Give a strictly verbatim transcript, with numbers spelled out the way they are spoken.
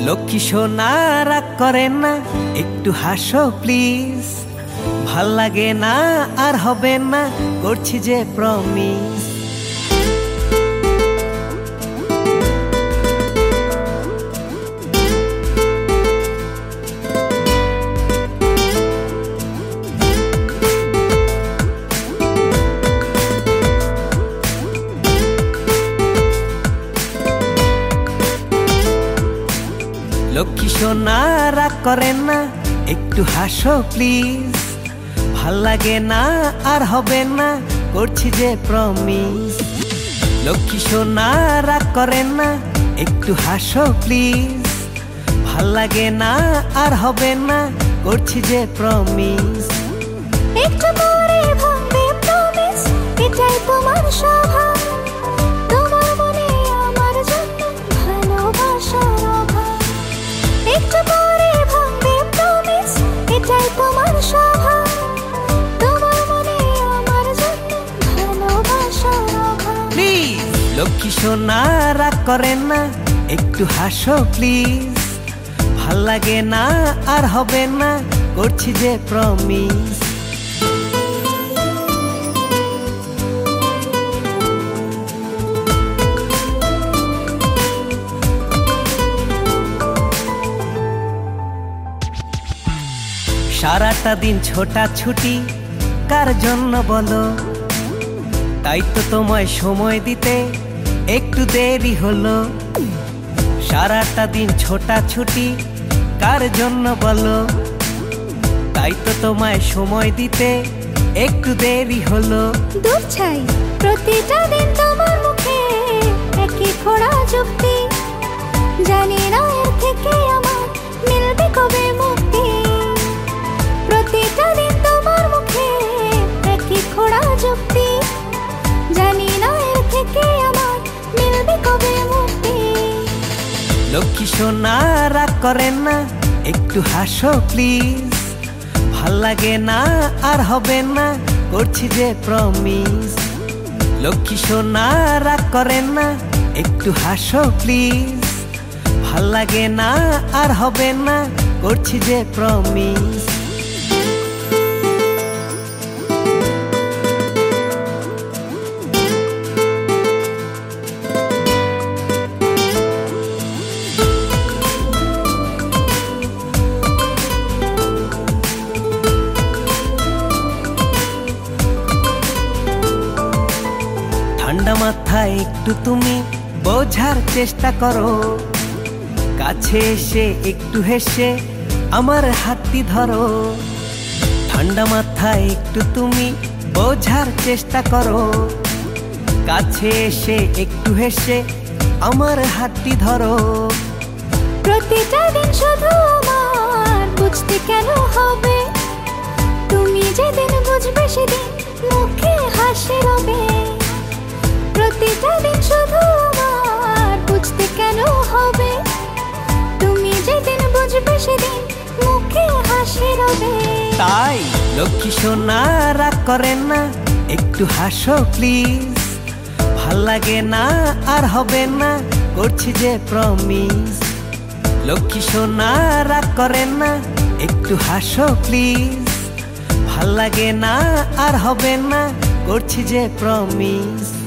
লক্ষ্মী সোনা রাগ করেন না, একটু হাসো প্লিজ। ভাল লাগে না আর হবে না, করছি যে প্রমিস। লক্ষ্মী সোনা রাগ করেন না, একটু হাসো প্লিজ। ভাল লাগে না আর হবে না, করছি যে প্রমিস। লক্ষ্মী সোনা রাগ করেন না, একটু হাসো প্লিজ। ভাল লাগে না আর হবে না, করছি যে প্রমিস। একটু পরে ভাঙবে প্রমিস, এটাই তোমার স্বভাব। তোমার মনে আমার জন্য ভালোবাসার অভাব। একটু পরে ভাঙবে প্রমিস, এটাই তোমার স্বভাব। তোমার মনে আমার জন্য ভালোবাসার অভাব। প্লিজ লক্ষ্মী সোনা রাগ করেন না, একটু হাসো প্লিজ। ভাল লাগে না আর হবে না, করছি যে প্রমিস। সারাটা দিন ছোটা ছুটি কার জন্য বলো? তাই তো তোমায় সময় দিতে একটু দেরি হলো। সারাটা দিন ছোটা ছুটি কার জন্য বলো? তাই তো তোমায় সময় দিতে একটু দেরি হলো। দূর ছাই প্রতিটা দিন তোমার মুখে একই খোড়া যুক্তি। জানি না এর থেকে আমার মিলবে কবে মুক্তি। প্রতিটা দিন তোমার মুখে একই খোড়া যুক্তি। জানি না এর থেকে আমার মিলবে কবে মুক্তি। লক্ষ্মী সোনা রাগ করেন না, একটু হাসো প্লিজ। ভাল লাগে না আর হবে না, করছি যে প্রমিস। লক্ষ্মী সোনা রাগ করেন না, একটু হাসো প্লিজ। ভাল লাগে না আর হবে না, করছি যে প্রমিস। ঠান্ডা মাথায় একটু তুমি বোঝার চেষ্টা করো। কাছে এসে একটু হেসে আমার হাতটি ধরো। ঠান্ডা মাথায় একটু তুমি বোঝার চেষ্টা করো। কাছে এসে একটু হেসে আমার হাতটি ধরো। প্রতিটা দিন শুধু আমার বুঝতে কেন হবে? তুমি যেদিন বুঝবে সেদিন মুখে হাসি রবে। প্রতিটা দিন শুধু আমার বুঝতে কেন হবে? তুমি যেদিন বুঝবে সেদিন মুখে হাসি রবে। তাই লক্ষ্মী সোনা রাগ করেন না, একটু হাসো প্লিজ। ভাল লাগে না আর হবে না, করছি যে প্রমিস। লক্ষ্মী সোনা রাগ করেন না, একটু হাসো প্লিজ। ভাল লাগে না আর হবে না, করছি যে প্রমিস।